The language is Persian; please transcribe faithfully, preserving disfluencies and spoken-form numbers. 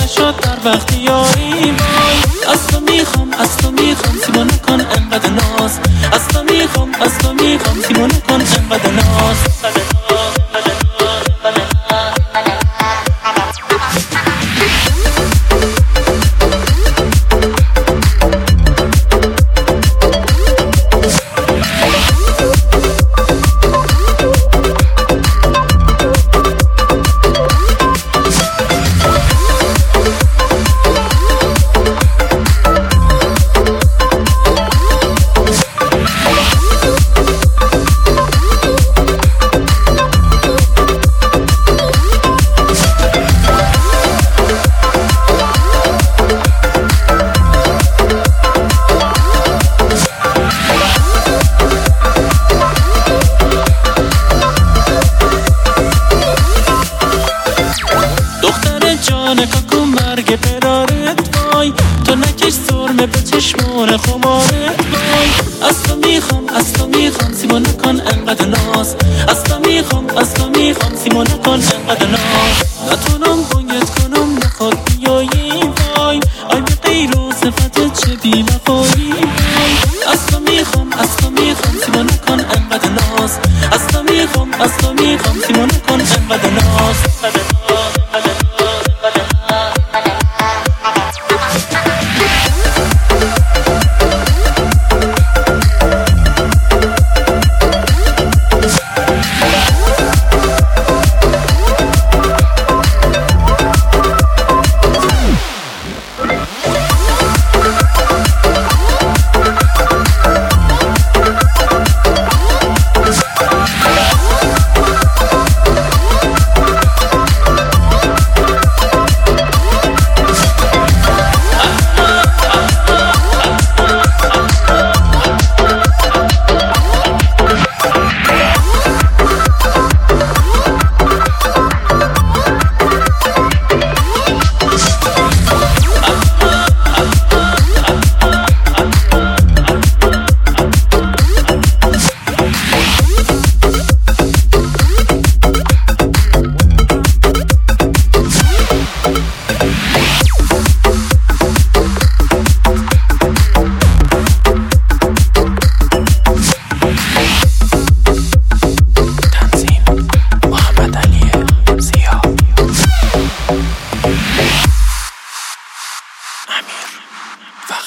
نشد در وقتی یاری وای. از تو میخوام از تو میخوام سیما نکن انقدر ناز. از تو میخوام از تو میخوام سیما نکن انقدر ناز. نکاکو مرگ برارت وای. تو نکش سرمه به چشمون خمارت وای. از تو میخوام از تو میخوام سیما نکن انقدر ناز. از تو میخوام از تو میخوام سیما نکن انقدر ناز. نتونم بانگت کنم نخواد بیایی وای. آی به غیر و صفتت چه بی وفایی وای. از تو میخوام از تو میخوام سیما نکن انقدر ناز. از تو میخوام از تو میخوام سیما نکن انقدر ناز. امیر وقت